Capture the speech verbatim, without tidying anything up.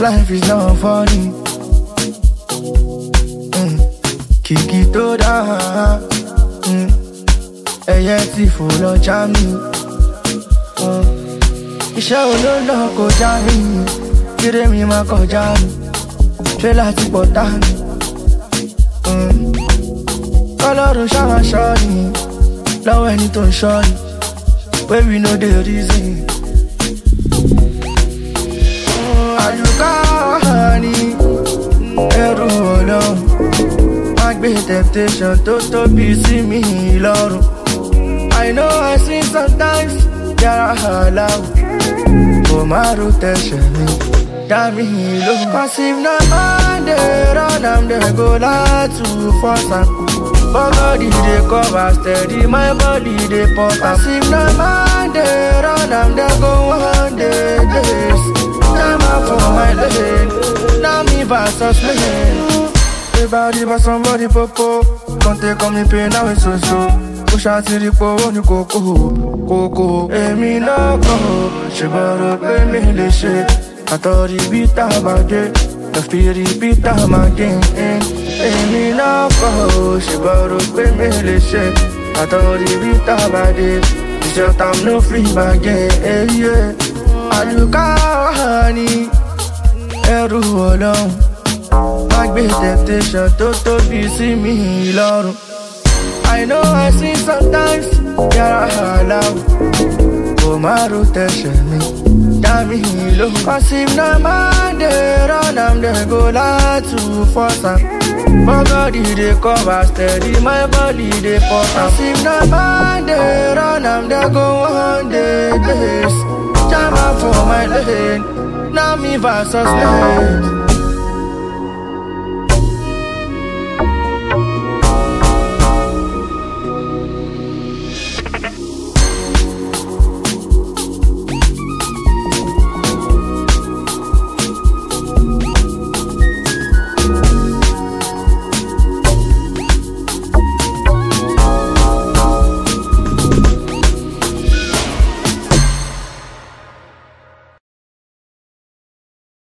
life is not funny. Mm. Kiki to da. Mm. Ẹyẹ tí fò lọ já mi. Mm. Iṣẹ́ olóńdó kò já mi. Kíre mi máa kọjá mi. Ṣé láti pọ̀ tá mi? Mm. Ọlọ́run ṣáà ṣọ́ ni. Lọ́wọ́ ẹni tó ń ṣọ́ ni. Where we know the reason. Àyùká ni ẹrù Ọlọ́run. Má gbé temptation tó tóbi sí mi lọ́rùn. I know I sin sometimes, yàrá àláwọ̀. Kò má ro tẹ̀sẹ̀ mi, dá mi lóhùn. Cause if na man dey run am, dey go like to force am. But body dey cover steady, my body dey pop am. Cause if na man dey run am, dey go one day days. Time out for my lane, now me versus me. Everybody but somebody popo, can't take on me pain now it's so so. Push out to the power ni koko, koko. Èmi náà kọ́, ṣe bọ́rọ̀ pé mi lè ṣe. Àtọ̀rí bí tá a bá dé, ẹ̀fìrí bí tá a máa gé. Èmi náà kọ́, ṣe bọ́rọ̀ pé mi lè ṣe. Àtọ̀rí bí tá a bá dé, iṣẹ́ tam no free bagay. Àyùká ni ẹrù Ọlọ́run. Má gbé temptation tó tóbi sí mi lọ́rùn. I know I sin sometimes, yàrá àláwọ̀. Kò má ro tẹ̀sẹ̀ mi, dá mi lóhùn. Cause if na man dey run am, dey go like to force am. But body dey cover steady, my body dey pop am. Cause if na man dey run am, dey go one day days. Jam out for my lane, now me versus me.